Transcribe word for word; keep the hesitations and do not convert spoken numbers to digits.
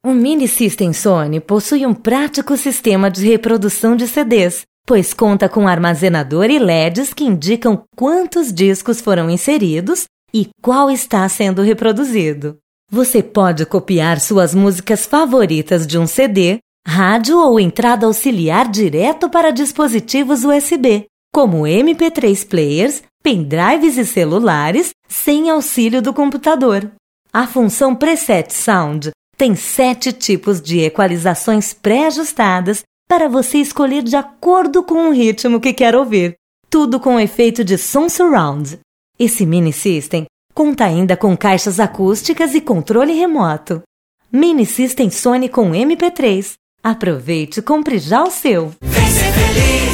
O Mini System Sony possui um prático sistema de reprodução de C Ds, pois conta com armazenador e L E Ds que indicam quantos discos foram inseridos e qual está sendo reproduzido. Você pode copiar suas músicas favoritas de um C D, rádio ou entrada auxiliar direto para dispositivos U S B, como M P três players, pendrives e celulares, sem auxílio do computador. A função Preset Sound tem sete tipos de equalizações pré-ajustadas para você escolher de acordo com o ritmo que quer ouvir, tudo com efeito de som surround. Esse mini system conta ainda com caixas acústicas e controle remoto. Mini System Sony com M P três. Aproveite e compre já o seu. Vem ser feliz!